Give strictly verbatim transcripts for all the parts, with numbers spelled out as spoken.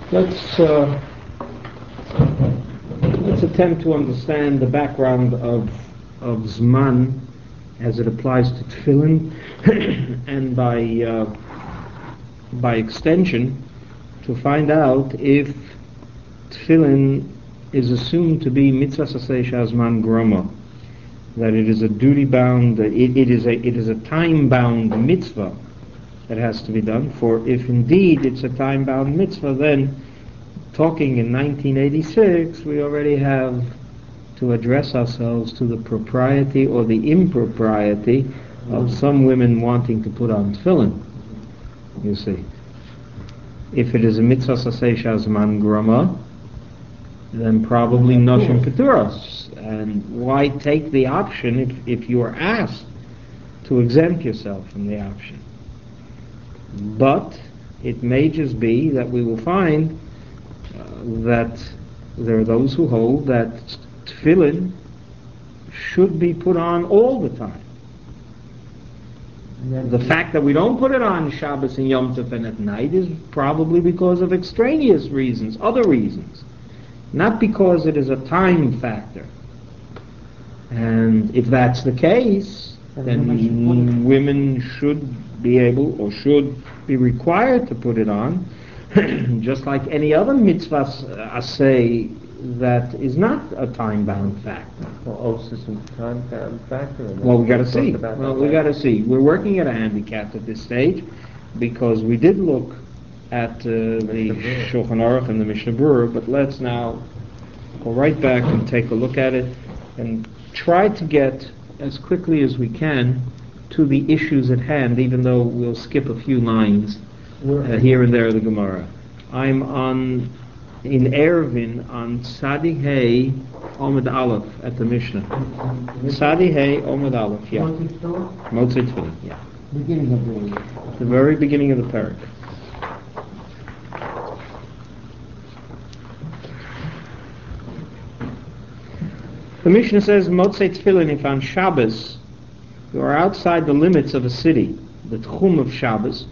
Let's uh, let's attempt to understand the background of of Zman as it applies to Tefillin, and by uh, by extension, to find out if Tefillin is assumed to be mitzvah sasei shazman groma, that it is a duty-bound, it, it is a it is a time-bound mitzvah that has to be done. For if indeed it's a time-bound mitzvah, then talking in nineteen eighty-six, we already have to address ourselves to the propriety or the impropriety mm. of some women wanting to put on tefillin. You see, if it is a mitzvah sasei shazman groma, then probably noshim keturos. And why take the option if, if you are asked to exempt yourself from the option? But it may just be that we will find uh, that there are those who hold that tefillin should be put on all the time. The fact that we don't put it on Shabbos and Yom Tov and at night is probably because of extraneous reasons, other reasons, not because it is a time factor. And if that's the case, then women should be able or should be required to put it on, just like any other mitzvah asay that is not a time-bound factor. Well, also some time-bound factor. Well, we got to see. Well, we got to see. We're working at a handicap at this stage because we did look at uh, the Shulchan Aruch and the Mishnah Berurah, but let's now go right back and take a look at it and try to get as quickly as we can to the issues at hand, even though we'll skip a few lines uh, here and there of the Gemara. I'm on in Eruvin on Sadi Hey Omid Aleph at the Mishnah. Sadi Hey Omid Aleph, yeah. Motzei Tefillin, yeah. Beginning of the the very beginning of the parak. The Mishnah says, Motzei Tefillin, if on Shabbos you are outside the limits of a city, the Tchum of Shabbos,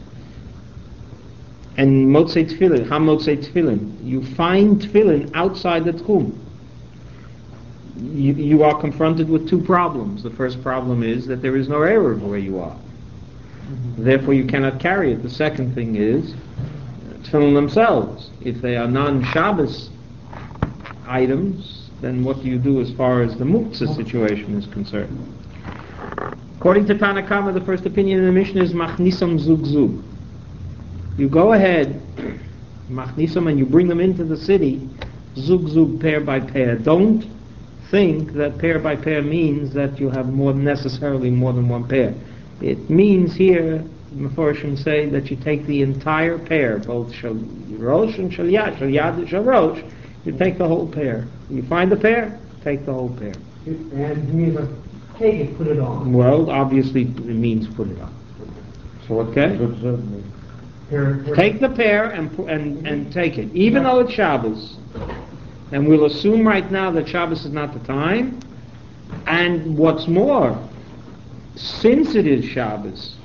and Motzei Tefillin, Ham Motzei Tefillin, you find Tefillin outside the Tchum. You, you are confronted with two problems. The first problem is that there is no Eruv where you are. Mm-hmm. Therefore you cannot carry it. The second thing is Tefillin themselves. If they are non-Shabbos items, then what do you do as far as the muktzah situation is concerned? According to Tanna Kama, the first opinion in the Mishnah is machnisam zug zug. You go ahead, machnisam, and you bring them into the city, zug zug, pair by pair. Don't think that pair by pair means that you have more necessarily more than one pair. It means here, Meforshim say, that you take the entire pair, both shal rosh and shal yad, shal yad and shal rosh. You take the whole pair. You find the pair, take the whole pair. And you mean take it, put it on. Well, obviously it means put it on. So what Okay? does that mean? Pair, pair. Take the pair and and and take it, even though it's Shabbos. And we'll assume right now that Shabbos is not the time. And what's more, since it is Shabbos,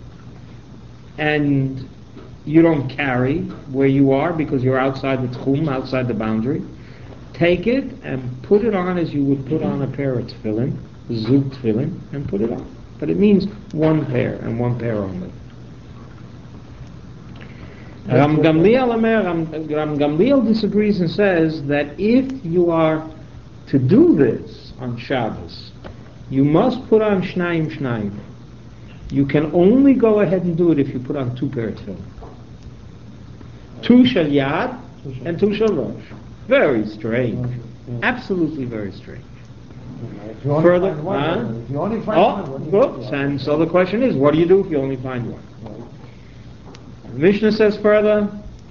and you don't carry where you are because you're outside the tchum, outside the boundary, take it and put it on as you would put on a pair of tefillin, zug tefillin, and put it on. But it means one pair and one pair only. Ram Gamliel, Ram, Ram Gamliel disagrees and says that if you are to do this on Shabbos, you must put on shnayim shnayim. You can only go ahead and do it if you put on two pair of tefillin. Two shal yad and two shal rosh. Very strange. Absolutely very strange. If you only Further, find one, huh? if you only find Oh, one, what do you whoops. do? And so the question is, what do you do if you only find one? The Mishnah says further,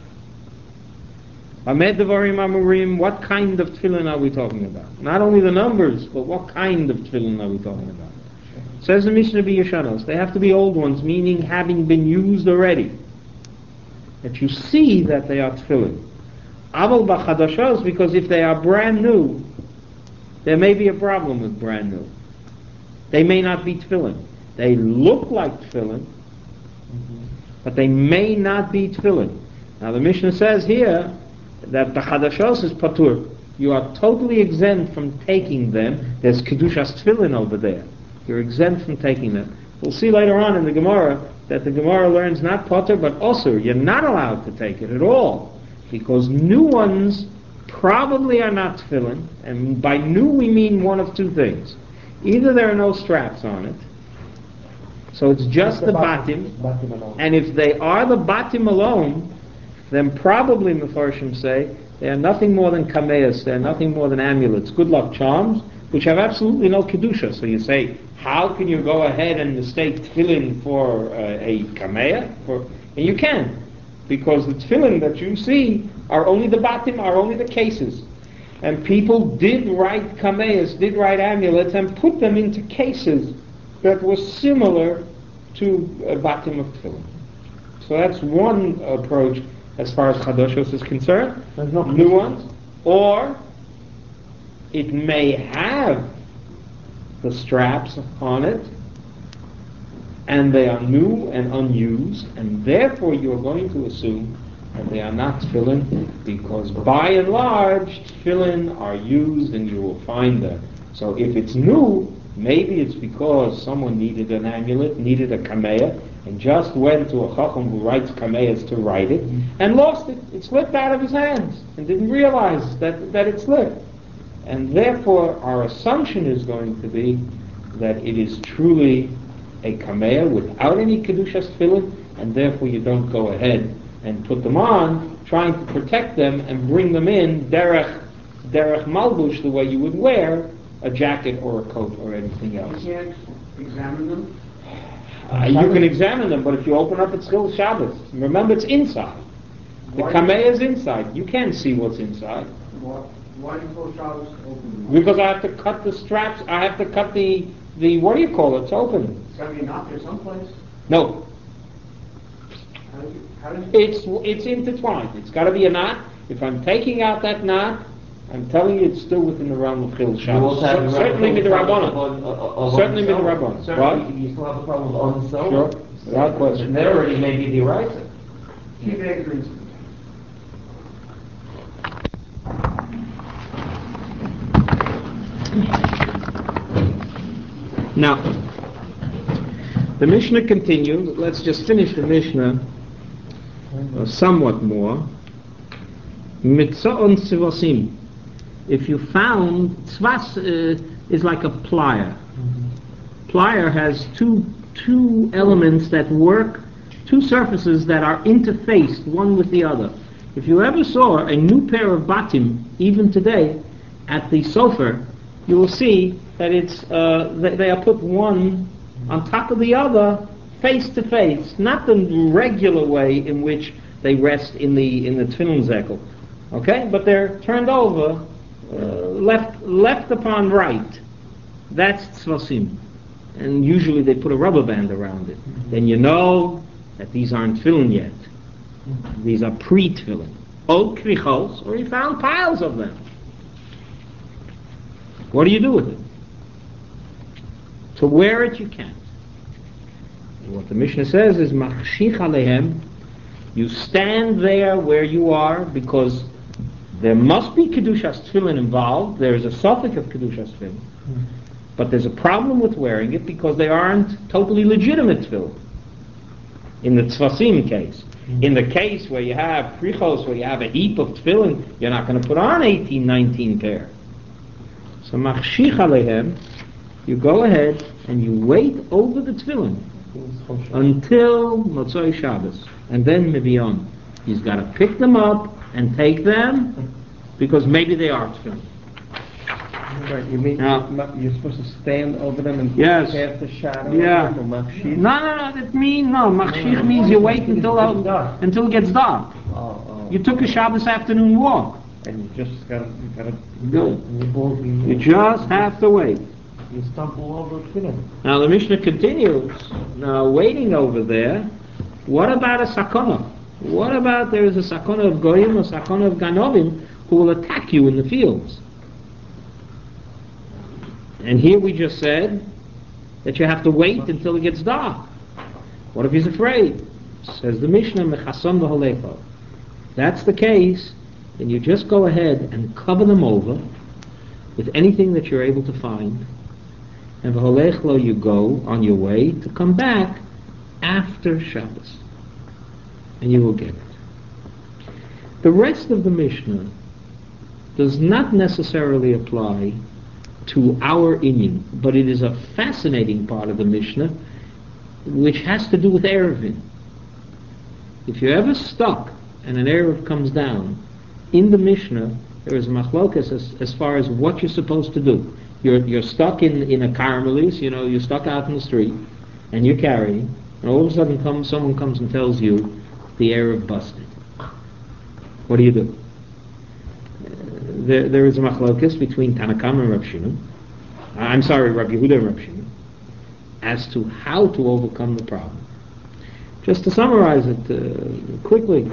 Amed Devarim Amurim, what kind of tefillin are we talking about? Not only the numbers, but what kind of tefillin are we talking about? Says the Mishnah B'Yeshanos, they have to be old ones, meaning having been used already. That you see that they are tefillin. Aval b'chadashos, because if they are brand new, there may be a problem with brand new. They may not be tefillin. They look like tefillin, mm-hmm. but they may not be tefillin. Now the Mishnah says here that the Chadashos is patur. You are totally exempt from taking them. There's Kedushas Tefillin over there. You're exempt from taking them. We'll see later on in the Gemara that the Gemara learns not patur but osur. You're not allowed to take it at all, because new ones probably are not tefillin, and by new we mean one of two things. Either there are no straps on it, so it's just the batim, Batim alone. and if they are the batim alone, then probably Mefarshim say they are nothing more than kameas, they are nothing more than amulets, good luck charms, which have absolutely no kedusha. So you say, how can you go ahead and mistake tefillin for uh, a kamea? For, and you can, because the tefillin that you see are only the batim, are only the cases. And people did write kameas, did write amulets, and put them into cases that were similar to a batim of tefillin. So that's one approach as far as chadoshos is concerned. There's no New ones, or it may have the straps on it, and they are new and unused, and therefore you are going to assume that they are not tefillin, because by and large tefillin are used and you will find them. So if it's new, maybe it's because someone needed an amulet, needed a kameah, and just went to a chacham who writes kameahs to write it, and lost it. It slipped out of his hands, and didn't realize that, that it slipped. And therefore our assumption is going to be that it is truly a kameah without any kedushas tefillin, and therefore you don't go ahead and put them on, trying to protect them and bring them in derech, derech malbush, the way you would wear a jacket or a coat or anything else. You can't examine them? Uh, you can examine them, but if you open up, it's still Shabbos. Remember, it's inside. The Why- kameh is inside. You can't see what's inside. Why, why do you call Shabbos open? Because I have to cut the straps, I have to cut the, the what do you call it, to open. It's gotta be a knot there someplace. No, How do you, how do you? it's it's intertwined. It's got to be a knot. If I'm taking out that knot, I'm telling you it's still within the realm of Chil Shabbos. Cer- Certainly with the Rabbanon. Certainly with the Rabbanon. What? Certainly, you still have a problem with on self. Sure, without question. There already may be the right. Keep it agrees. Now, the Mishnah continues. Let's just finish the Mishnah uh, somewhat more. Mitzvon tzivasim. If you found, tzvas uh, is like a plier. Plier has two two elements that work, two surfaces that are interfaced one with the other. If you ever saw a new pair of batim, even today, at the sofa, you will see that it's uh, they, they are put one on top of the other, face to face, not the regular way in which they rest in the in the tefillin zekel, okay? But they're turned over, uh, left left upon right. That's tzvasim, and usually they put a rubber band around it. Then you know that these aren't tefillin yet. These are pre-tefillin. Old krichos, or you found piles of them. What do you do with it? To wear it you can't. And what the Mishnah says is machshich alehem. You stand there where you are because there must be kedushas tefillin involved. There is a suffix of kedushas tefillin, mm-hmm. But there's a problem with wearing it because they aren't totally legitimate tefillin. In the tzvasim case, mm-hmm. In the case where you have prichos, where you have a heap of tefillin, you're not going to put on eighteen, nineteen pair. So machshich alehem, you go ahead and you wait over the tefillin until Motzoi Shabbos, and then Mibion. He's got to pick them up and take them because maybe they are tefillin. Right, you mean Now- you're supposed to stand over them and Yes. cast the shadow? Yeah. Of them, or machshir? No, no, no. That means no. Machshich means you wait until until it gets dark. Oh, oh. You took a Shabbos afternoon walk. And you just gotta, you gotta, Good. you both, You you, just have to wait. you stumble over a tefillin. Now the Mishnah continues. Now waiting over there, what about a sakona? What about there is a sakona of goyim, a sakona of ganovim who will attack you in the fields? And here we just said that you have to wait until it gets dark. What if he's afraid? Says the Mishnah, mechason v'holecho. That's the case. then you just go ahead and cover them over with anything that you're able to find, and v'holech lo, you go on your way to come back after Shabbos, and you will get it. The rest of the Mishnah does not necessarily apply to our inyan, but it is a fascinating part of the Mishnah which has to do with Erevin. If you're ever stuck and an Erev comes down, in the Mishnah there is machlokas as, as far as what you're supposed to do. You're, you're stuck in, in a Carmelis, you know, you're stuck out in the street, and you're carrying, and all of a sudden comes, someone comes and tells you the Erev busted. What do you do? Uh, there, there is a machlokas between Tanakam and Rab Shimon, I'm sorry, Rabbi Yehuda and Rab Shimon, as to how to overcome the problem. Just to summarize it uh, quickly,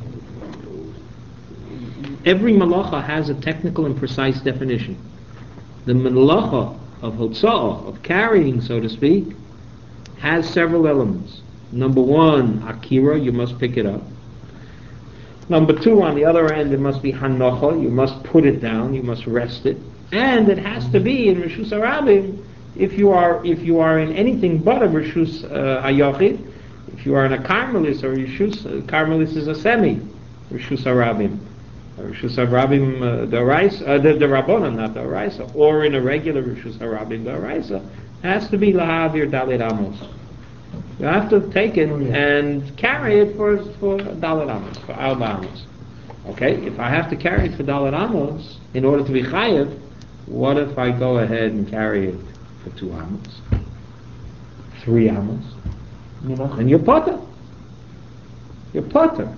every malacha has a technical and precise definition. The malacha of hotza'ah, of carrying, so to speak, has several elements. Number one, akira, you must pick it up. Number two, on the other end, it must be hanocha, you must put it down, you must rest it. And it has to be in Rishus HaRabim, if you are if you are in anything but a Rishus uh, HaYochid, if you are in a Carmelis, or Rishus, uh, Carmelis is a semi Rishus HaRabim. Rishus HaRabim, uh, the Raisa, uh, the, the Rabbanan, not the Raisa, or in a regular Rishus HaRabim, the Raisa, has to be Lahavir Dalit Amos. You have to take it and carry it for for Dalit Amos, for Alba Amos. Okay, if I have to carry it for Dalit Amos in order to be Chayev, what if I go ahead and carry it for two Amos, three Amos? Then you're potter. You're potter.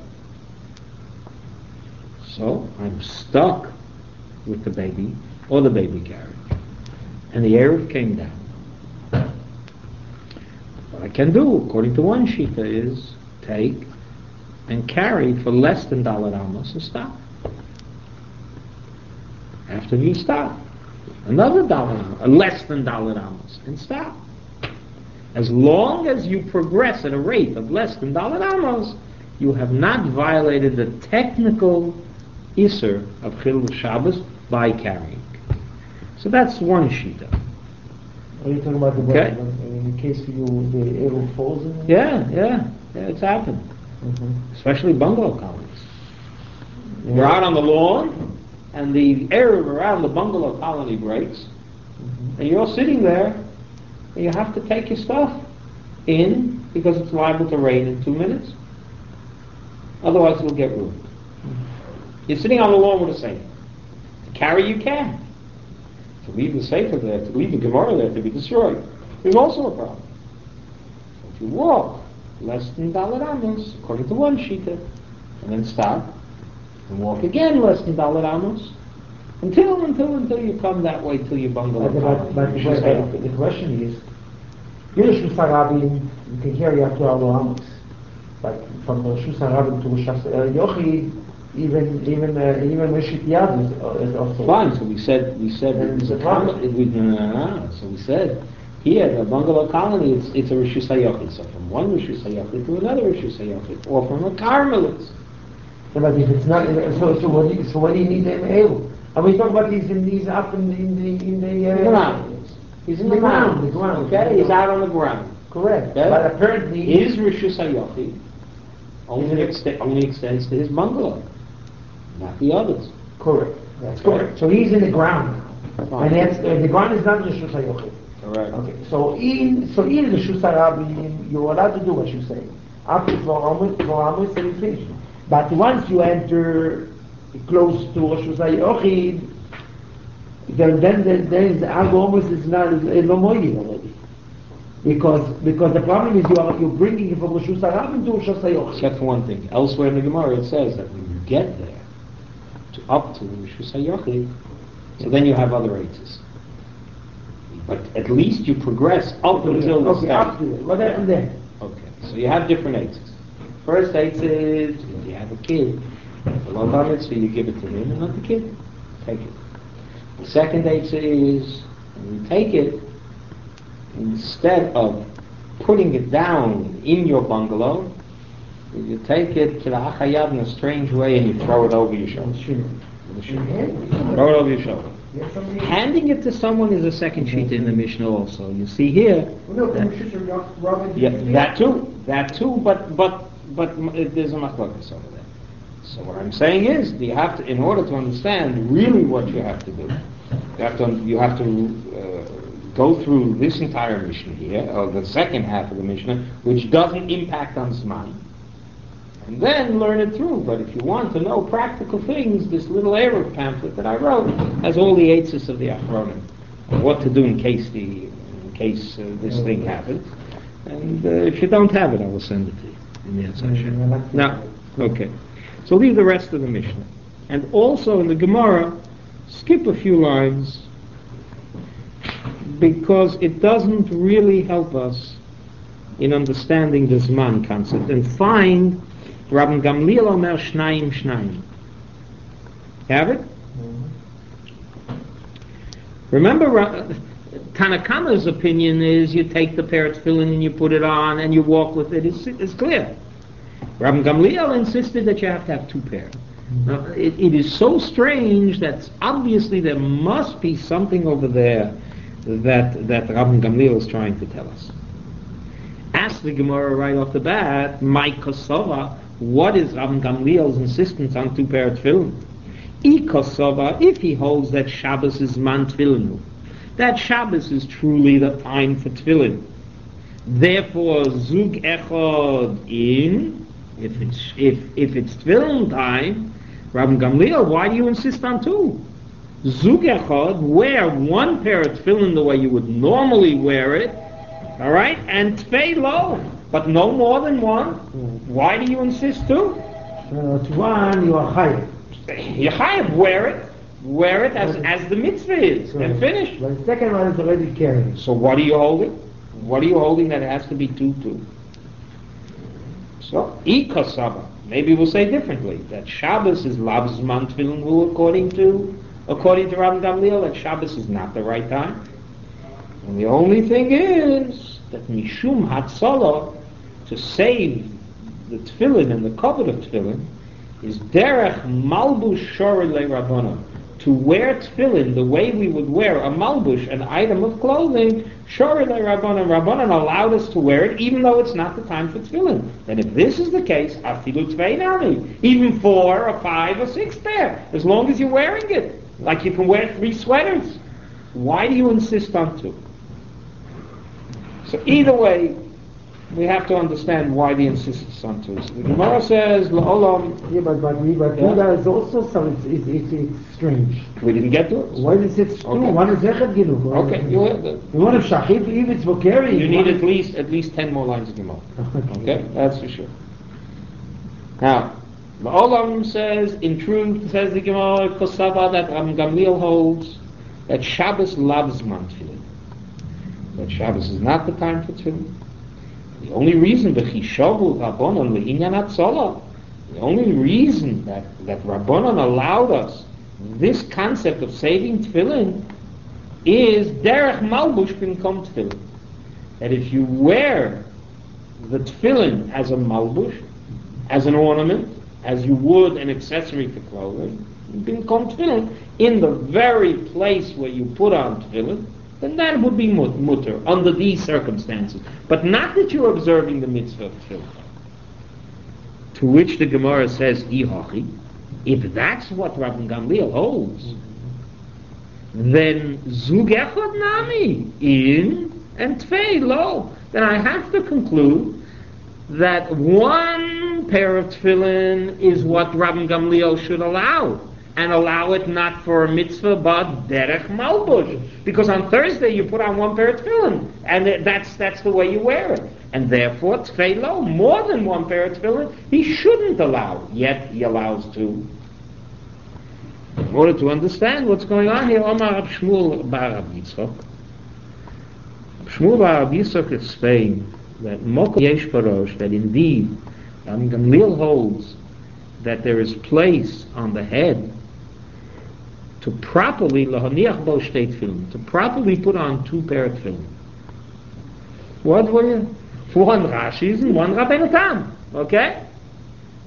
So I'm stuck with the baby or the baby carriage, and the Erev came down. What I can do, according to one shita, is take and carry for less than Dalet Amos and stop. After you stop, another Dalet Amos, uh, less than Dalet Amos, and stop. As long as you progress at a rate of less than Dalet Amos, you have not violated the technical Isser of Chilul Shabbos by carrying. So that's one shita. Are you talking about the Okay. in case you the arrow falls in? Yeah, yeah, yeah, it's happened. Mm-hmm. Especially bungalow colonies. We're out on the lawn, and the air around the bungalow colony breaks, Mm-hmm. and you're sitting there, and you have to take your stuff in because it's liable to rain in two minutes. Otherwise, it'll get ruined. You're sitting on the lawn with a safe. To carry, you can. To leave the safe there, to leave the Gemara there to be destroyed, is also a problem. So if you walk less than Dalet Amos, according to one shita, and then stop, and walk again less than Dalet Amos, until, until, until you come that way till your bungalow. But, but, but, colony. but, but the question is, Rishus HaRabim, you can carry up to our Amos, but from Rishus HaRabim to Rishus Yochid, even even uh, even Rishit Yad is, uh, is also Fine. So we said we said And it was a it's a com- problem. it was, no, no, no. So we said here the bungalow colony it's it's a Rishus HaYochid. So from one Rishus HaYochid to another Rishus HaYochid, or from a Carmelis. Yeah, but if it's not, so so what do you, so what do you need them able? And we talk about these in these up in the in the in the, uh, In the mountains. He's in the, the ground, mountains. the ground. Okay, he's out on the ground. correct. Okay? But apparently His Rishus HaYochid only ext- only extends to his bungalow, not the others. correct. That's Okay. correct. So he's in the ground, Fine. and that's uh, the ground is not Rishus HaYochid. Correct. Okay. So in so in the Rishus HaRabim, you're allowed to do what you say. Up to four amos, four amos, and you finish. But once you enter close to Rishus HaYochid, then then the, then the almost is not a lomoyid already, because because the problem is you are you're bringing it from Rishus HaRabim to Rishus HaYochid. Except for one thing. Elsewhere in the Gemara it says that when you get there, to up to Rishus HaYochid, so then you have other eights. But at least you progress up until the okay, stage. up to it. What happened there? Okay, so you have different eights. First eight is if you have a kid, the low bar mitzvah, you give it to him and not the kid. Take it. The second eight is when you take it, instead of putting it down in your bungalow, You take it to the Achayad in a strange way and you throw it over your shoulder. Throw it over your shoulder. Handing it to someone is a second sheet in the Mishnah also. You see here. That, yeah, that too. That too, but but but there's a machlokas over there. So what I'm saying is, you have to, in order to understand really what you have to do, you have to you have to uh, go through this entire Mishnah here, or the second half of the Mishnah, which doesn't impact on Zman. And then learn it through. But if you want to know practical things, this little Erev pamphlet that I wrote has all the eitzes of the Achronim, what to do in case the in case uh, this thing happens. And uh, if you don't have it, I will send it to you in the answer. Now, okay. So leave the rest of the Mishnah, and also in the Gemara, skip a few lines because it doesn't really help us in understanding the Zman concept. And find Rabban Gamliel Omer Shnayim Shnayim. Have it? Mm-hmm. Remember, uh, Tanakama's opinion is you take the pair of tefillin and you put it on and you walk with it. It's, it's clear. Rabban Gamliel insisted that you have to have two pairs. Mm-hmm. Now, it, it is so strange that obviously there must be something over there that that Rabban Gamliel is trying to tell us. Ask the Gemara right off the bat, my Kosova, what is Rabban Gamliel's insistence on two pair of tefillin? I Kosova, if he holds that Shabbos is man tefillin, that Shabbos is truly the time for tefillin. Therefore, zug echad in, if it's if if it's tefillin time, Rabban Gamliel, why do you insist on two? Zug echad, wear one pair of tefillin the way you would normally wear it. All right, and tvei lo, but no more than one. Why do you insist two? Uh, to one, you are chayav. You chayav, wear it, wear it as as the mitzvah is, and finish. But the second one is already carrying. So what are you holding? What are you holding that it has to be two two? So ikasaba. Maybe we'll say differently that Shabbos is lav zman tefillin hu according to according to Rabban Gamliel, that Shabbos is not the right time. And the only thing is that Mishum Hatzalah, to save the tefillin and the covet of tefillin, is derech malbush shori le'rabbanan, to wear tefillin the way we would wear a malbush, an item of clothing, shori le'rabbanan, Rabbanan allowed us to wear it even though it's not the time for tefillin. And if this is the case, afilu tvei nami, even four or five or six pair, as long as you're wearing it, like you can wear three sweaters. Why do you insist on two? So either way, we have to understand why the insistence on two. So the Gemara says, "La'olam." Yeah, but but we but Yeah. yeah. is also some. It's, it's it's it's strange. We didn't get to it. Why is it two? Okay. One is echad giluk. Okay, you have the, You want to shachif if it's for carrying. you need at least at least ten more lines of Gemara. Okay, that's for sure. Now, La'olam says, in truth, says the Gemara, Kosava, that Rabban Gamliel holds that Shabbos loves man tefillin. That Shabbos is not the time for tefillin. The only reason the Chishavu Rabbanon le'inyan hatzalah, the only reason that that Rabbanon allowed us this concept of saving tefillin is derech malbush binkom tefillin. That if you wear the tefillin as a malbush, as an ornament, as you would an accessory for clothing, binkom tefillin, in the very place where you put on tefillin, then that would be mutter under these circumstances. But not that you're observing the mitzvah of tefillin. To which the Gemara says, Ihachi, if that's what Rabban Gamliel holds, then zug echad nami, in and tvei lo. Then I have to conclude that one pair of tefillin is what Rabban Gamliel should allow. And allow it not for a mitzvah, but derech malbush. Because on Thursday you put on one pair of tefillin, and that's that's the way you wear it. And therefore, tvei lo, more than one pair of tefillin, he shouldn't allow. Yet he allows two. In order to understand what's going on here, Omar Rab Shmuel bar Rab Yitzchok. Shmuel bar Rab Yitzchok explained that Mokom yesh barosh, that indeed, Rabban Gamliel holds that there is place on the head to properly lahaniach bo shtei tefillin, to properly put on two pair of tefillin. What were you? One Rashi's and one Rabbeinu Tam. Okay?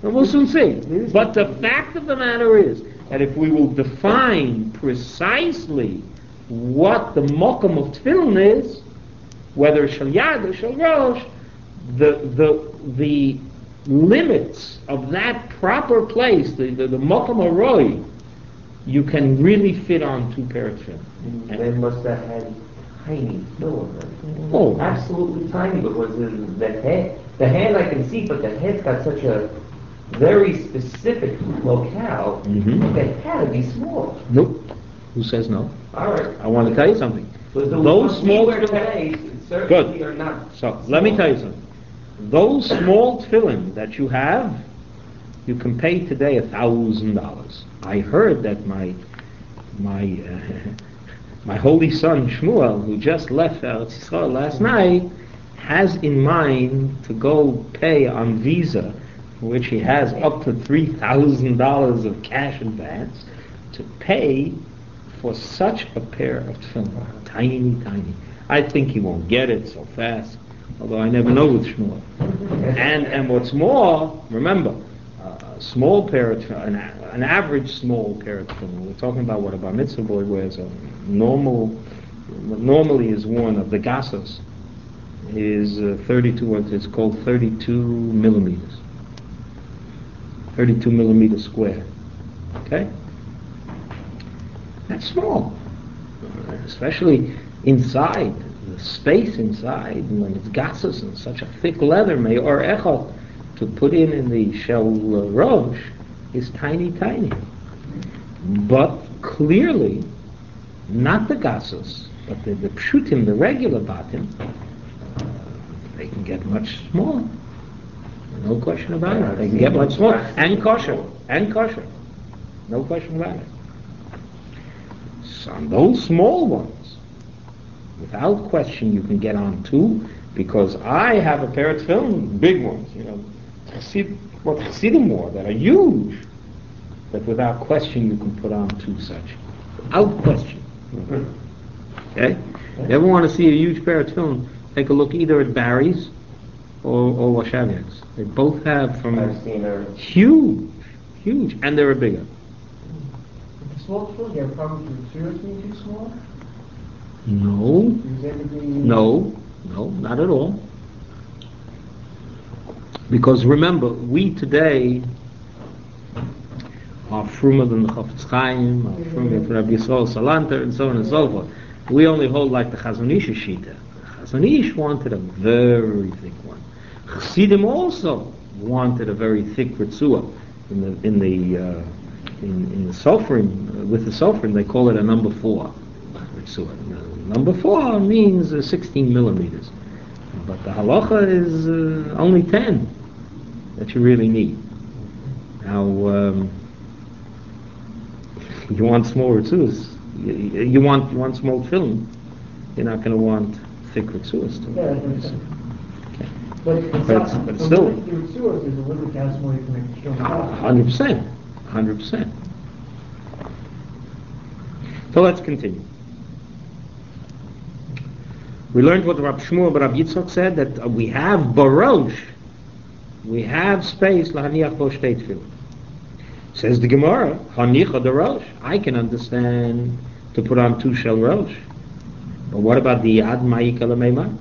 And we'll soon see. But the fact of the matter is that if we will define precisely what the mokum of tefillin is, whether shel yad or shel rosh, the the the limits of that proper place, the the, the mokum aroi, you can really fit on two pair of tefillin. They must have had tiny tefillin. Oh, Absolutely tiny, because the, the head, the hand I can see, but the head's got such a very specific locale. Mhm. They had to be small. nope. Who says no? All right. I want to tell you something. But the Those ones small we wear tefillin- today certainly Good. are not. So let me tell you something. Those small tefillin that you have, you can pay today a thousand dollars. I heard that my my uh, my holy son Shmuel, who just left Eretz Yisrael last night, has in mind to go pay on Visa, for which he has up to three thousand dollars of cash advance, to pay for such a pair of tefillin. Tiny, tiny. I think he won't get it so fast, although I never know with Shmuel. And and what's more, remember, uh, a small pair of tefillin, an, a- an average small pair of tefillin, we're talking about what a bar mitzvah boy wears, a normal, what normally is worn of the gassos, is uh, thirty-two, what it's called thirty-two millimeters. thirty-two millimeters square. Okay? That's small. Uh, especially inside, the space inside, and when it's gassos and such a thick leather, me'or echot, to put in in the shel uh, rosh, is tiny, tiny. But clearly, not the gassos, but the, the pshutim, the regular batim, uh, they can get much smaller. No question about it. They can get much smaller. And kosher. And kosher. No question about it. So on those small ones, without question you can get on two, because I have a pair of tefillin, big ones, you know, Chassid, what Chassidim wore, that are huge, that without question you can put on two such. Without question. Okay? If you ever want to see a huge pair of tefillin, take a look either at Barry's or, or Washaviak's. They both have from I've seen her. huge, huge, and they're bigger. The small tefillin, you have problems with serious being too small? No, Is everything? no, no, not at all. Because remember, we today are frumer than the Chofetz Chaim, are frumer than Rabbi Yisrael Salanter, and so on and so forth. We only hold like the Chazon Ish Shita. The Chazon Ish wanted a very thick one. Chassidim also wanted a very thick ritzua. In the in the uh, in, in the Sofrim, uh, with the Sofrim, they call it a number four ritzua. Uh, number four means uh, sixteen millimeters, but the halacha is uh, only ten that you really need. Now, um, you want small ritzuas. You, you want you want small film. You're not going to want thick ritzuas. Yeah, that makes sense. Okay. But it's But- not, but so still- when you do it, there's a limit to how small you can make the stone. Hundred percent, hundred percent. So let's continue. We learned what Rab Shmuel but Rab Yitzchak said, that uh, we have barosh, we have space lahaniach bo shtei tefillin. Says the Gemara, hanicha the rosh. I can understand to put on two shel rosh, but what about the yad ma'ika l'meimah?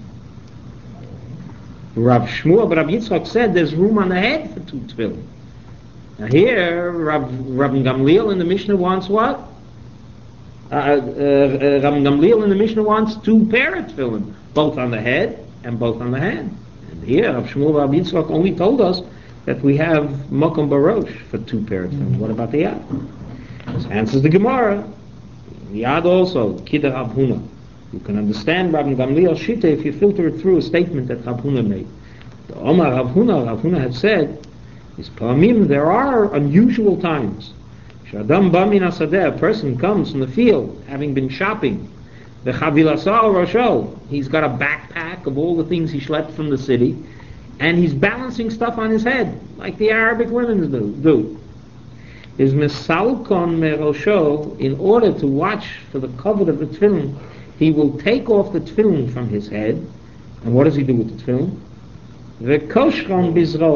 Rav Shmuel but Rab Yitzchak said there's room on the head for two tefillin. Now here, Rav, Rav Gamliel in the Mishnah wants what? Uh, uh, uh, Rav Gamliel in the Mishnah wants two pair of tefillin, both on the head and both on the hand. And here, Rav Shmuel Rav Yitzchak only told us that we have Mokum Barosh for two pair of tefillin. What about the Yad? So answers the Gemara. The Yad also, Kida Rav Huna. You can understand Rav Gamliel's Shita if you filter it through a statement that Rav Huna made. The Omar Rav Huna, Rav Huna had said, is Paramim, there are unusual times. Shadam Bamin Asadeh, a person comes from the field, having been shopping. The Chavilasal Roshel, he's got a backpack of all the things he schlepped from the city, and he's balancing stuff on his head, like the Arabic women do. do. Is Misalkon Merosho, in order to watch for the cover of the tefillin, he will take off the tefillin from his head, and what does he do with the tefillin? V'koshron bizroel,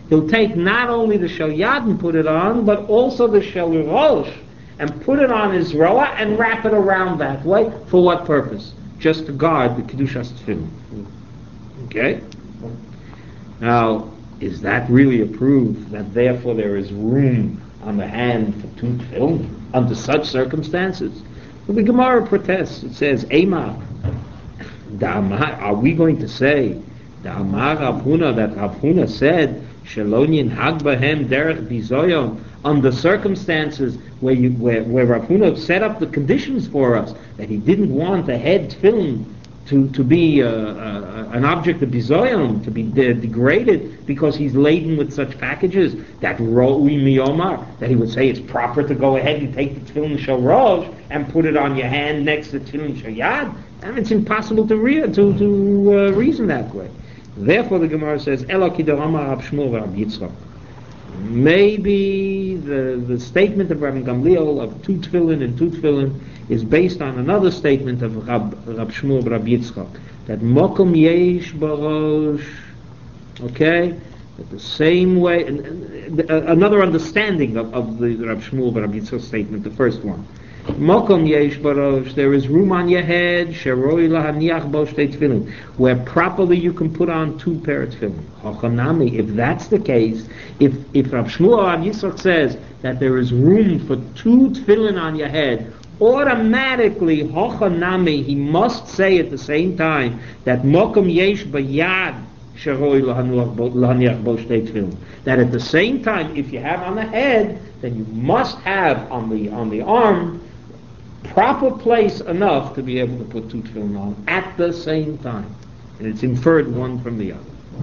He'll take not only the Shel Yad and put it on, but also the Shel Rosh and put it on his roa and wrap it around that way. For what purpose? Just to guard the Kedushas Tefillin. Okay? Now, is that really a proof that therefore there is room on the hand for two tefillin under such circumstances? Well, the Gemara protests. It says, Eimar, are we going to say the Amar Rav Huna, that Rav Huna said Shelo Yinhag Bahem Derech Bizoyon, under circumstances where you, where, where Rav Huna set up the conditions for us, that he didn't want the head tefillin to, to be uh, uh, an object of bizoyon, to be de- degraded because he's laden with such packages, that ro'i miyomar, that he would say it's proper to go ahead and take the tefillin shel rosh and put it on your hand next to the tefillin shel yad. And it's impossible to, re- to, to uh, reason that way. Therefore the Gemara says, Elo ki d'Amar Rav Shmuel v'Rav Yitzchak. Maybe the, the statement of Rabbi Gamliel of two tefillin and two tefillin is based on another statement of Rab, Rab Shmuel Rab Yitzchak, that mokom yesh barosh, okay, that the same way, and, and, uh, another understanding of, of the Rab Shmuel Rab Yitzchak statement, the first one. Mokom yesh barosh, there is room on your head, sheroi lahaniach bo shtei tefillin, where properly you can put on two pair of tefillin. Hochanami, if that's the case, if if Rab Shmuel Rab Yitzchak says that there is room for two tefillin on your head, automatically, hochanami, he must say at the same time that mokom yesh bayad sheroi lahaniach bo shtei tefillin. That at the same time, if you have on the head, then you must have on the on the arm proper place enough to be able to put two tefillin on at the same time. And it's inferred one from the other.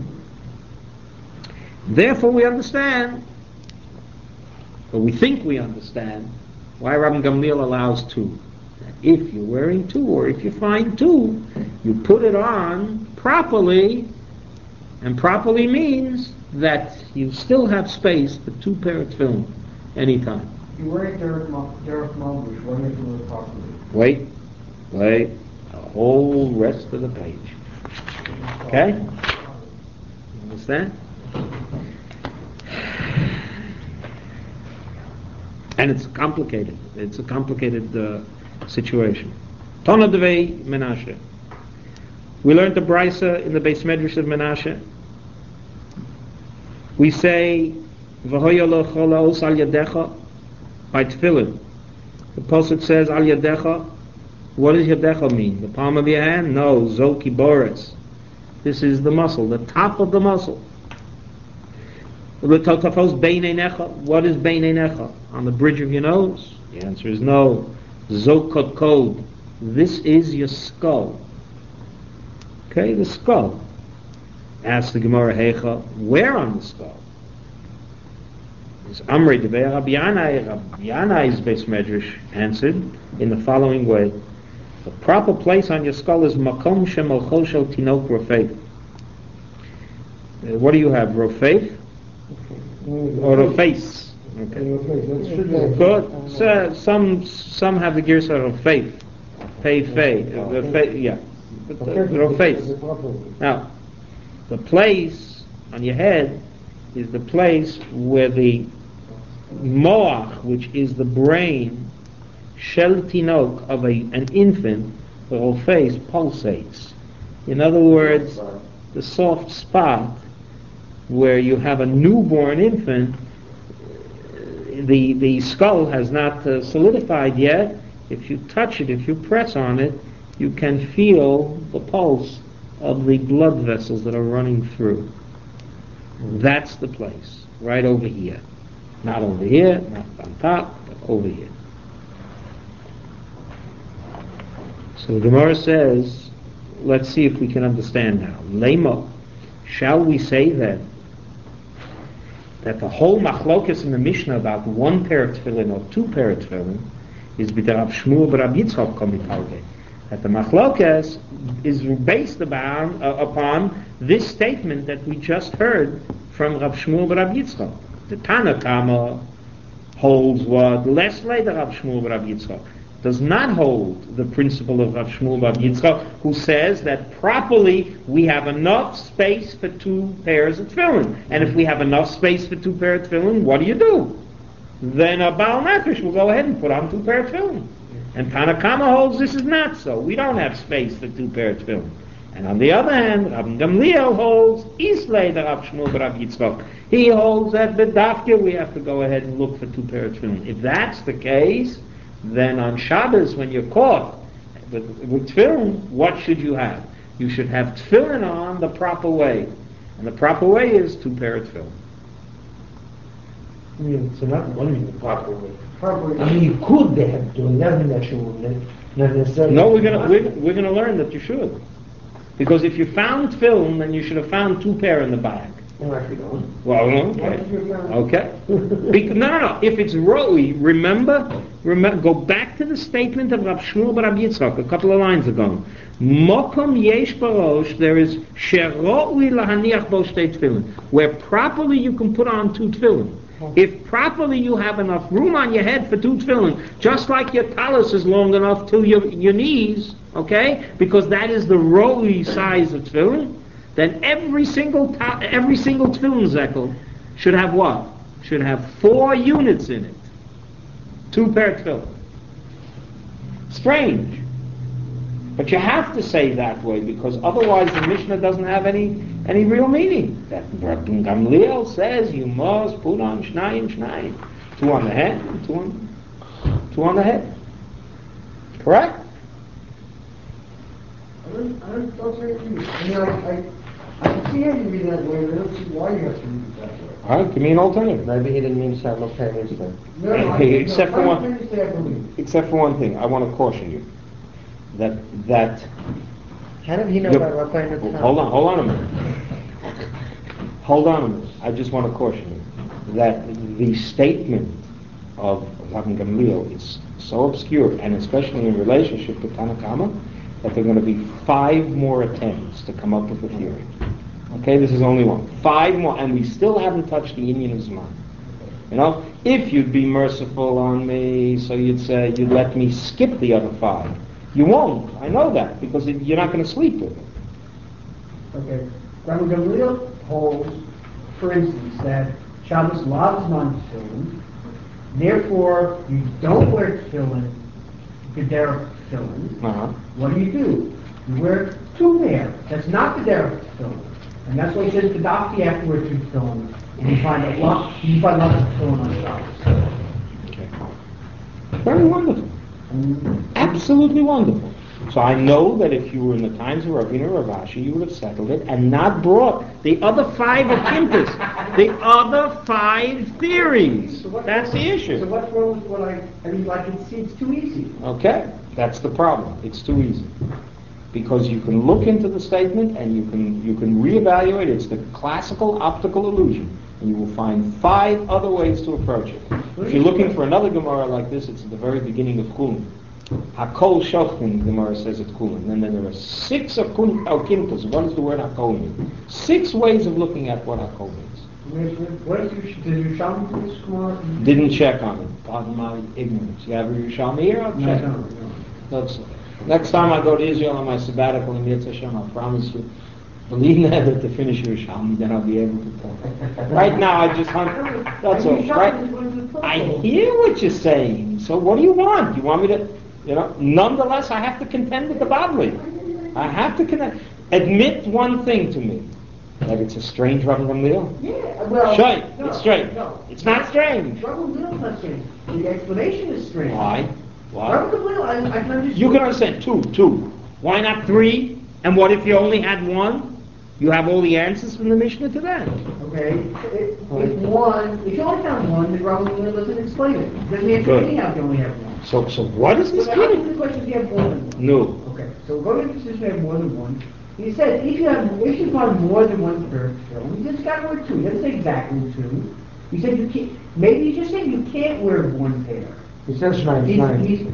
Therefore we understand, or we think we understand, why Rabbi Gamliel allows two. That if you're wearing two, or if you find two, you put it on properly, and properly means that you still have space for two pair of tefillin anytime. You wear Derek Malbush, why do you do it properly? Wait, wait, the whole rest of the page. Okay? You understand? And it's complicated. It's a complicated uh, situation. Tana Devei Menashe. We learned the Brisa in the Beis Medrash of Menashe. We say, V'hoya lo chol ha'os al yadecha, by tefillin. The Pasuk says, al yadecha. What does yadecha mean? The palm of your hand? No, zoki boris. This is the muscle, the top of the muscle. What is bein einecha? On the bridge of your nose? The answer is no. Zokot kod. This is your skull. Okay, the skull. Ask the Gemara Hecha, where on the skull? Is Amrei Devei Rabbi Yanai. Rabbi Yanai's Beis Medrash answered in the following way: the proper place on your skull is makom shemalcho shel tinok rofeif. What do you have, rofeif? Or a face. Okay. Good. So, some some have the gears of faith, pay faith, the faith, yeah. Rofeis. Now, the place on your head is the place where the moach, which is the brain, shel tinok of a an infant, the rofeis pulsates. In other words, the soft spot where you have a newborn infant, the the skull has not uh, solidified yet. If you touch it, if you press on it, you can feel the pulse of the blood vessels that are running through. That's the place, right over here. Not over here, not on top, but over here. So the Gemara says, let's see if we can understand now. Lema, shall we say then that the whole machlokas in the Mishnah about one pair of tefillin or two pair of tefillin is b'der Rav Shmuel b'Rav Yitzchak komitalge? That the machlokas is based about, uh, upon this statement that we just heard from Rav Shmuel b'Rav Yitzchak. The Tana Kama holds what? Less later Rav Shmuel b'Rav Yitzchak. does not hold the principle of Rav Shmuel Bar Yitzchak, who says that properly we have enough space for two pairs of tefillin. And if we have enough space for two pairs of tefillin, what do you do? Then a Baal Nefesh will go ahead and put on two pairs of tefillin. And Tanakama holds this is not so. We don't have space for two pairs of tefillin. And on the other hand, Rav Gamliel holds Islay the Rav Shmuel Bar Yitzchak. He holds that B'dafka we have to go ahead and look for two pairs of tefillin. If that's the case, then on Shabbos, when you're caught with, with tefillin, what should you have? You should have tefillin on the proper way. And the proper way is two pair of tefillin. I mean, so not one in the proper way. Proper I mean, you could have to, it doesn't mean that you would, not necessarily. No, we're gonna we're, we're gonna learn that you should, because if you found tefillin, then you should have found two pair in the bag. No, actually don't. Well, okay, okay. Bec- no, no, no. If it's roi, remember, remember, go back to the statement of Rav Shmuel Bar Yitzchak a couple of lines ago. Mokom yesh barosh, there is sheroi lahaniach bo shtei tefillin, where properly you can put on two tefillin. If properly you have enough room on your head for two tefillin, just like your talus is long enough till your, your knees, okay? Because that is the roi size of tefillin. Then every single ta- every single tefillin zekel should have what? Should have four units in it. Two pair tefillin. Strange. But you have to say that way, because otherwise the Mishnah doesn't have any any real meaning. That Rabbi Gamliel says you must put on shnayim shnayim. Two on the head and two on, two on the head. Correct? I don't, I don't, don't say it to you. I mean, I, I, I can see how you read that way, but I don't see why you have to read it that way. All right, give me an alternative. Maybe he didn't mean to have no parents then. No, no, I, Hey, no, except for I one- don't understand, I believe. Except for one thing, I want to caution you. That that How did he know Yep. about Rakhine at the time? hold on, hold on a minute. Hold on a minute. I just want to caution you that the statement of Rav Gamliel is so obscure, and especially in relationship to Tanakama, that there are going to be five more attempts to come up with a theory. Okay, this is only one. Five more, and we still haven't touched the Indian Zman. You know, if you'd be merciful on me, so you'd say you'd let me skip the other five. You won't. I know that, because it, you're not going to sleep with it. Okay. Rabbi Gamliel holds, for instance, that Shabbos lav is non-tefillin. Therefore, you don't wear tefillin, Gederach tefillin. Uh-huh. What do you do? You wear two pair. That's not Gederach tefillin. And that's why he says Gaddafi you have to wear two tefillin. And you find a lot, you find lots of tefillin on Shabbos. Okay. Very wonderful. Absolutely wonderful. So I know that if you were in the times of Ravina Ravashi, you would have settled it and not brought the other five akimpas, the other five theories. So what- That's the So issue. what's wrong with what I, I mean, I can see it's too easy. Okay, that's the problem. It's too easy. Because you can look into the statement and you can you can reevaluate. It's the classical optical illusion. And you will find five other ways to approach it. If you're looking for another Gemara like this, it's at the very beginning of Chulin. Hakol Shochtin, Gemara says at Chulin. And then there are six Alkintas. What does the word Hakol mean? Six ways of looking at what Hakol means. What if you, did you Shalom do this tomorrow? Didn't check on it. Pardon my ignorance. You have a Yerushalmi here? I'll No, check. no, no. That's, next time I go to Israel on my sabbatical in Yetz Hashem, I promise you, believe that to finish Yerushalmi, then I'll be able to talk. Right now, I just hunt. That's all. Right? I hear what you're saying. So what do you want? You want me to, you know? Nonetheless, I have to contend with the Bavli. I have to contend. Admit one thing to me. That it's a strange Rabbi Gamliel. Yeah, well... Strange. No, It's strange. No. It's not strange. Rabbi Gamliel's not strange. The explanation is strange. Why? Why? Rabbi Gamliel, I, I can understand... You can understand two, two. Why not three? And what if you only had one? You have all the answers from the Mishnah to that. Okay, if, if one, if you only found one, then Rabbi Gamliel doesn't explain it. Doesn't answer Good. anyhow if you only have one. So, so what is this So now kidding? the question is you have more than one. No. Okay, so go to the decision you have more than one. He said if you have, if you find more than one third film, you just got to wear two. He doesn't say exactly two. He said you can't, maybe he just said you can't wear one pair. He says nine, He's, nine. he's,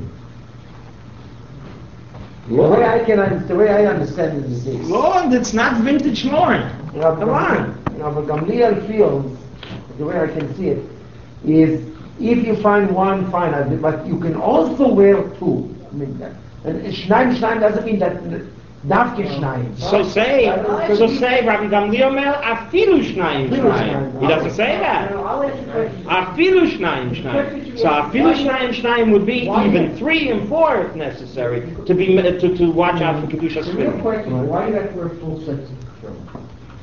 The way I can, un- the way I understand it is this. Lord, it's not vintage Lauren. Rabbi Come on. Gamliel- Rabbi Gamliel feels, the way I can see it, is If you find one, fine, I did, but you can also wear two. I mean, that- and Shnaim, Shnaim doesn't mean that Davke Shnaim. So say, so say, Rabbi Gamliel Omer, afilu shnayim Afilu shnayim. shnayim. He doesn't say that. No, I'll ask you a question. Afilu shnayim shnayim. So afilu shnayim shnayim would be Why- even three and four if necessary to be to, to watch out for kedusha The real tefillin. question is, why do you have to wear full sets of tefillin?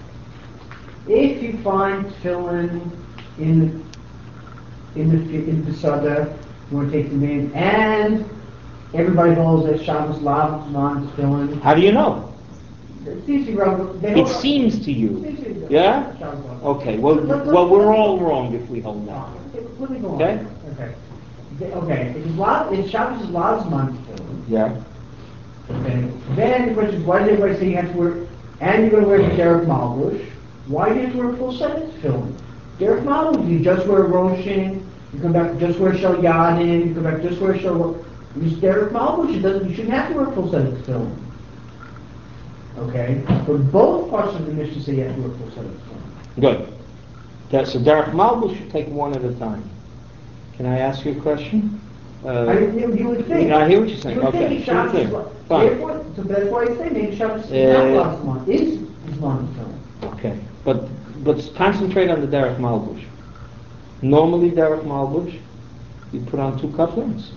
If you find tefillin in in the in the Sada, you want to take them in, and everybody knows that Shabbos Lav non tefillin. How do you know? It's easy, Rob. They It don't- seems to it's you. easy. Yeah? Shabbos Lav. Okay. Well, Let- let- well, we're let- all wrong if we hold that. Let me go on. Okay. Okay. The- Okay. If it's Lav, if Shabbos is Lav's non tefillin. Yeah. Okay. Then the question is, why did everybody say you have to wear, and you're going to wear the Derek Malbush, why do you have to wear a full set of tefillin? Derek Malbush, you just wear Roshin, you come back, just wear Shel Yanin, you come back, just wear Shel, use Derek Malbush, it doesn't, you shouldn't have to wear a full set of tefillin. Okay? But both parts of the mission say you have to wear a full set of tefillin. Good. That, so Derek Malbush should take one at a time. Can I ask you a question? Uh, I, you, you would think. I hear what you're saying. You would Okay, think sure Shabbos is, thing. Lo- Fine. therefore, so that's why I say maybe Shabbos is Uh, not last month, is, is non tefillin. Okay, but but concentrate on the Derek Malbush. Normally, Derek Malbush, you put on two cufflinks.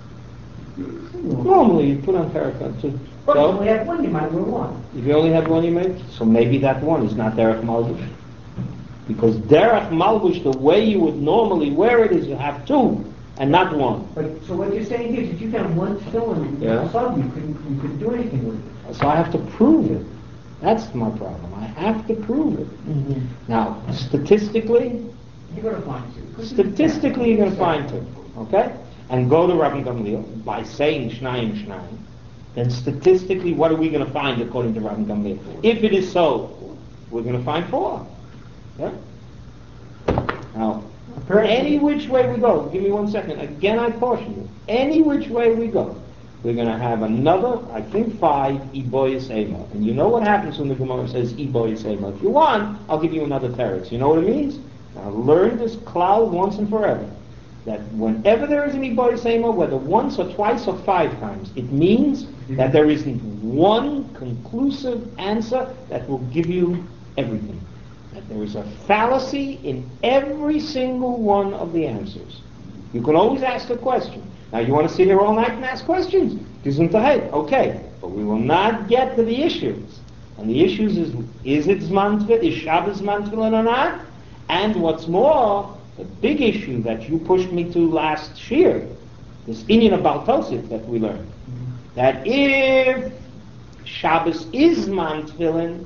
Normally, you put on parakot two. But if you So, only have one, you might wear one. if you only have one, you make. So maybe that one is not Derek Malbush, because Derek Malbush, the way you would normally wear it is you have two and not one. But, so what you're saying is, if you found one tefillin, Yeah. suddenly you couldn't, you couldn't do anything with it. So I have to prove it. That's my problem. I have to prove it. Now, statistically, You're gonna find two. Statistically, you're going to find two, okay? And go to Rabbi Gamliel by saying Shnayim Shnayim. Then statistically, what are we going to find according to Rabbi Gamliel? If it is so, we're going to find four. Yeah. Now, any which way we go, give me one second. Again, I caution you. Any which way we go, we're going to have another, I think, five Iboyis Ema. And you know what happens when the Gemara says Iboyis Ema. If you want, I'll give you another teretz. You know what it means? Now learn this cloud once and forever. That whenever there is an Iboyis Ema, whether once or twice or five times, it means that there isn't one conclusive answer that will give you everything. That there is a fallacy in every single one of the answers. You can always ask a question. Now you want to sit here all night and ask questions. Gesundheit, okay. But we will not get to the issues. And the issues is, is it Zman Tefillin, is Shabbos Zman Tefillin or not? And what's more, the big issue that you pushed me to last year, this Inyan of Baal Tosif that we learned, that if Shabbos is Zman Tefillin,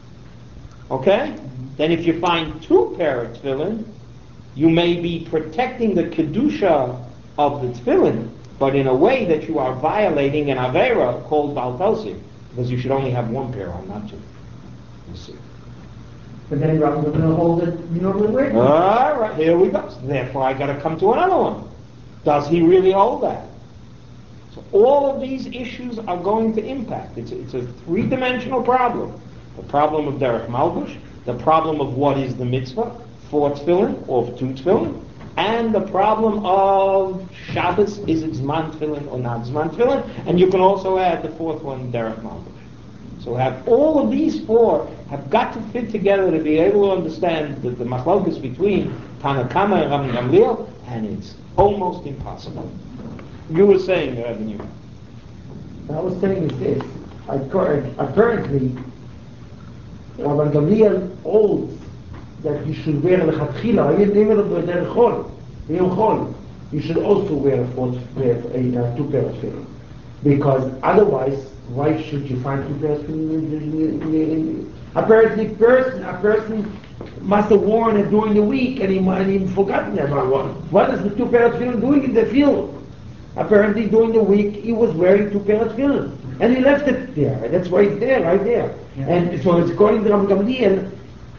okay, then if you find two pair of tefillin, you may be protecting the kedusha of the tefillin, but in a way that you are violating an avera called Baal Tosif, because you should only have one pair on, not two. You see. But then Rabbi will gonna hold it, you normally wear. All right, here we go. So therefore, I got to come to another one. Does he really hold that? So all of these issues are going to impact. It's a, it's a three-dimensional problem. The problem of Derech Malbush, the problem of what is the mitzvah, four tefillin or two tefillin, and the problem of Shabbos, is it Zman tefillin or not Zman tefillin, and you can also add the fourth one, Derech Malbush. So have all of these four have got to fit together to be able to understand that the machlokas between Tanakama and Rabbi Gamliel, and it's almost impossible. You were saying, Rabbi Newman. What I was saying is this. Apparently, Rabbi Gamliel holds that you should wear lechatchila, even chol, chol. You should also wear a, fourth, wear a uh, two pair of tefillin, because otherwise, why should you find two pairs of tefillin? Apparently, person a person must have worn it during the week, and he and he forgotten about one. What is the two pairs of tefillin doing in the field? Apparently, during the week, he was wearing two pairs of tefillin, and he left it there. That's why it's there, right there. Yeah. And so, it's according to Rabbi Gamliel,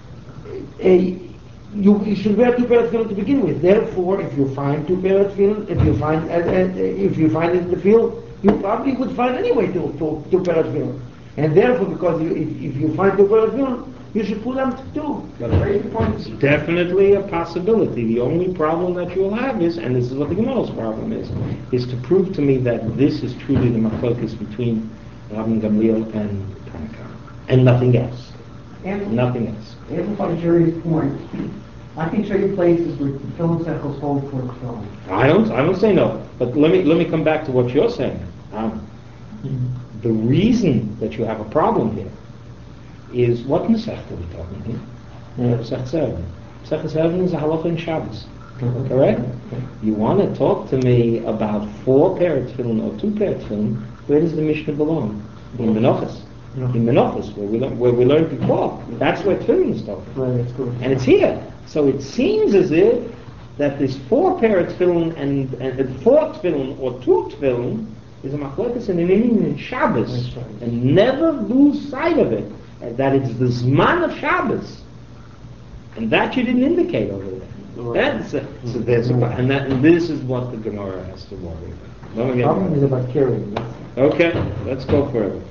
a you, you should wear two pairs of tefillin to begin with. Therefore, if you find two pairs of tefillin, if you find uh, uh, if you find it in the field, you probably would find anyway two, two, two pairs of tefillin. And therefore, because you, if, if you find two pairs of tefillin, you should put on two. But it's definitely a possibility. The only problem that you'll have is, and this is what the Gemara's problem is, is to prove to me that this is truly the machlokas between Rabban Gamliel and Tanakh, and nothing else. And Nothing else. amplify Jerry's point, I can show you places where the film cycles hold for the film. I don't. I don't say no. But let me let me come back to what you're saying. Um, the reason that you have a problem here is what Masechta are we talking here? Masechta seven. Masechta seven is a halacha in Shabbos. Correct? You want to talk to me about four pair tefillin or two pair tefillin? Where does the Mishnah belong? In Menachos. In Menachos, where we learned, where we learned before. That's where tefillin is talking. And it's here. So it seems as if that this four pair tefillin and, and, and four tefillin or two tefillin is a machlokas and an Indian in Shabbos, and never lose sight of it. That it's the Zman of Shabbos, and that you didn't indicate over there. That's a, so there's a, and, that, and this is what the Gemara has to worry about. Don't The get problem me is about carrying. wrong. Okay, let's go further.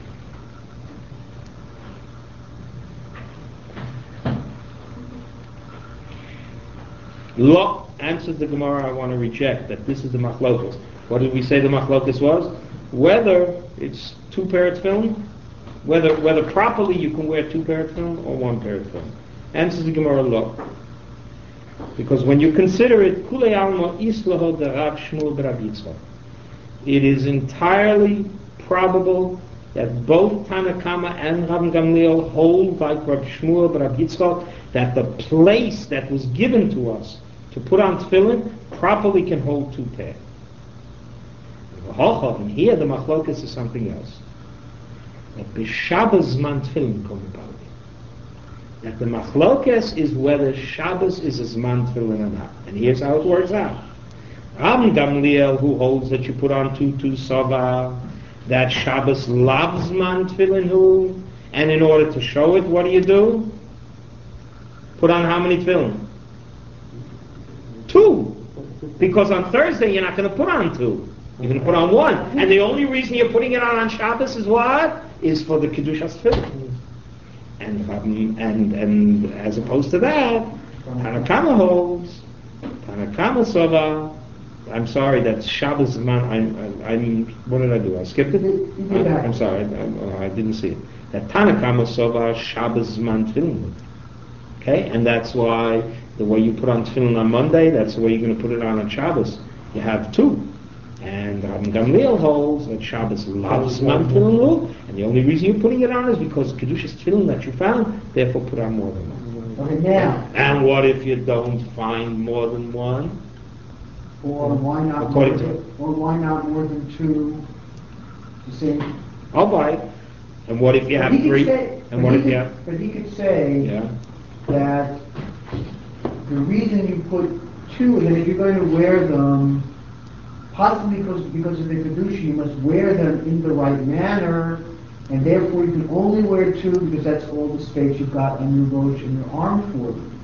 Lo answers the Gemara. I want to reject that this is the machlokas. What did we say the machlokas was? Whether it's two pair of tefillin, whether whether properly you can wear two pair of tefillin or one pair of tefillin. Answers the Gemara lo. Because when you consider it, Kulei Alma Islaho Derav Shmuel B'Rav Yitzchak, it is entirely probable that both Tanakama and Rabban Gamliel hold like Rav Shmuel B'Rav Yitzchak that the place that was given to us to put on tefillin properly can hold two pairs. And here the machlokas is something else. That b'Shabbos zman tefillin kom about. That the machlokas is whether Shabbos is a zman tefillin or not. And here's how it works out. Rabban Gamliel, who holds that you put on two two sava, that Shabbos lav zman tefillin hu, and in order to show it, what do you do? Put on how many tefillin? Two. Because on Thursday you're not going to put on two. You're going to put on one. And the only reason you're putting it on on Shabbos is what? Is for the Kedushas tefillin. And, um, and, and as opposed to that, Tanakama holds, Tanakama Sova, I'm sorry, that's Shabbos Zman, I'm, I'm, what did I do? I skipped it? I, I'm sorry, I, I didn't see it. That Tanakama Sova, Shabbos Zman tefillin. Okay, and that's why the way you put on tefillin on Monday, that's the way you're going to put it on on Shabbos. You have two. And Rabban Gamliel holds that Shabbos loves man tefillin, and the only reason you're putting it on is because Kedushas tefillin that you found, therefore put on more than one. Okay, now, And what if you don't find more than one? or why not more According to- than, or why not more than two? The same. I'll buy it. And what if you have But he could three? say- And but what he if you could- have? But he could say Yeah. that the reason you put two is that if you're going to wear them, possibly because because of the kedusha, you must wear them in the right manner, and therefore you can only wear two because that's all the space you've got on your rosh and your arm for them.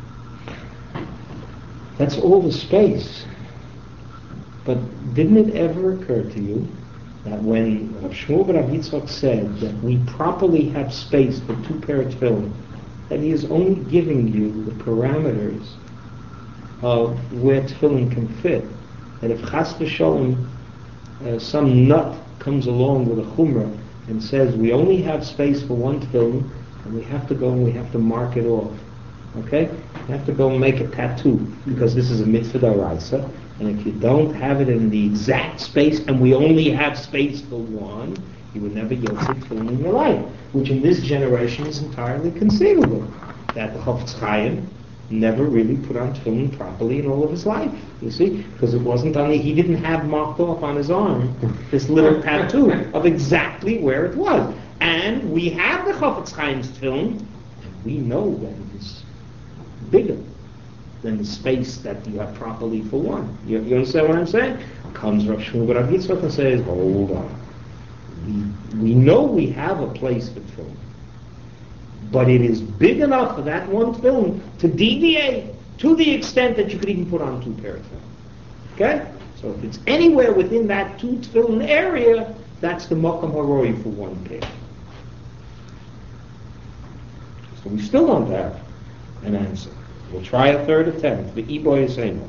That's all the space. But didn't it ever occur to you that when Rav Shmuel B'Rav Yitzchak said that we properly have space for two pair of tefillin, that he is only giving you the parameters of where tefillin can fit? That if chas v'sholem, uh, some nut comes along with a chumrah and says we only have space for one tefillin, and we have to go and we have to mark it off. Okay? You have to go and make a tattoo because this is a mitzvah d'oraisa, and if you don't have it in the exact space, and we only have space for one, you would never yield tefillin in your life, which in this generation is entirely conceivable. That the Chofetz Chaim never really put on tefillin properly in all of his life, you see, because it wasn't on the, he didn't have marked off on his arm this little tattoo of exactly where it was. And we have the Chofetz Chaim's tefillin, and we know that it is bigger than the space that you have properly for one. You, you understand what I'm saying? Comes Rav Shmuel B'Rav Yitzchak and says, hold on. We, we know we have a place for tefillin, but it is big enough for that one tefillin to deviate to the extent that you could even put on two pair of tefillin. Okay? So if it's anywhere within that two tefillin area, that's the Mokum Haroi for one pair. So we still don't have an answer. We'll try a third attempt. The Iboy Yisrael.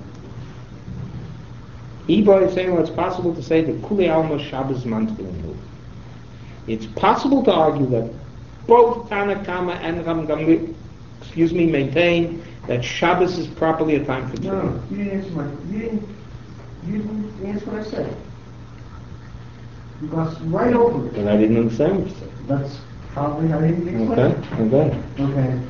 Iboy Yisrael, it's possible to say that Kuli Alma Shabbos Mantfilin. It's possible to argue that both Tanakama and Ram Gamliel, excuse me, maintain that Shabbos is properly a time for No, tefillah. no, you didn't answer my, you didn't, you didn't answer what I said. You glossed right over it. And I didn't understand what you said. That's probably how I didn't explain Okay, it. okay. Okay.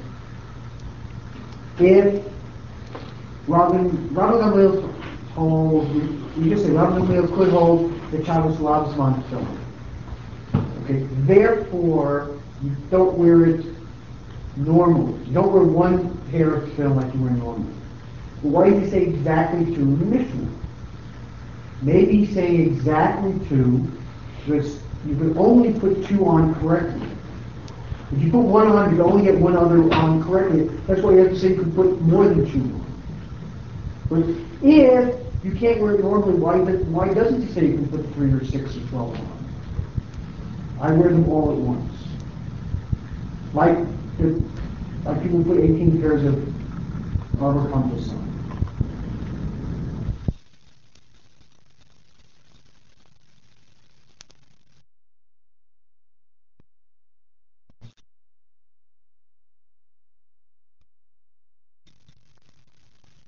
If Robin, Robin Gamliel holds, you just say Robin Gamliel could hold the Shabbos Lavs Montfilm. Okay, therefore, you don't wear it normally. You don't wear one pair of film like you wear normally. But why did he say exactly two in the Mishnah? Maybe he's saying exactly two because you can only put two on correctly. If you put one on, you can only get one other on correctly. That's why you have to say you can put more than two on. But if you can't wear it normally, why, does, why doesn't he say you can put three or six or twelve on? I wear them all at once. Like, the, like people put eighteen pairs of rubber compass on.